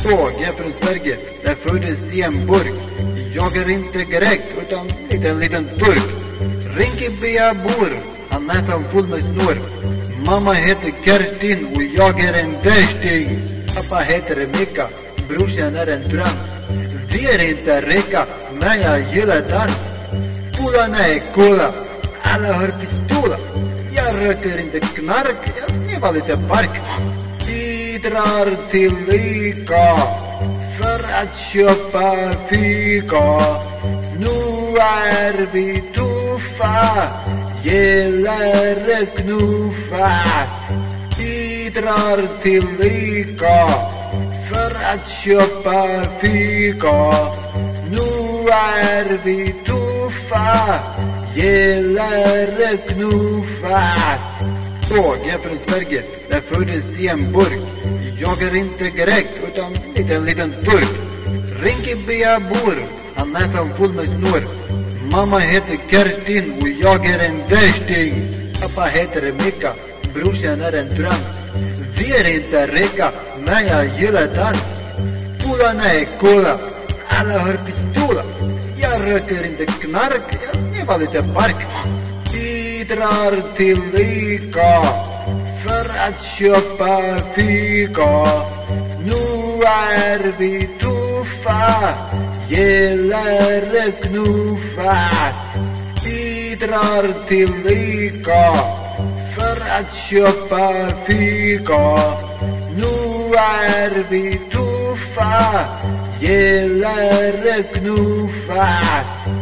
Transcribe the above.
Båge från Sverige, där föddes i en burk. Jag är inte grek utan liten turk. Rinkeby jag bor, han näsan full med snor. Mamma heter Kerstin och jag är en värsting. Pappa heter Mika, brorsan är en trans. Vi är inte rika, men jag gillar dans. Polarna är coola, alla har pistola. Jag röker inte knark, jag sniffar lite bark. Vi drar till Ica för att köpa fika. Nu är vi tuffa, gillar knuffa. Vi drar till Ica för att köpa fika. Nu är vi tuffa, gillar knuffa. Båge från Sverige, där föddes i en burk. Jag är inte grek utan liten turk. Rinkeby jag bor, han näsan full med snor. Mamma heter Kerstin och jag är en värsting. Pappa heter Mika, brorsan är en trans. Vi är inte rika, men jag gillar dans. Polarna är coola, alla har pistola. Jag röker inte knark, jag sniffar lite bark. Vi drar till Ica för att köpa fika. Nu är vi tuffa, gillar knuffa. Vi drar till Ica för att köpa fika. Nu är vi tuffa, gillar knuffa.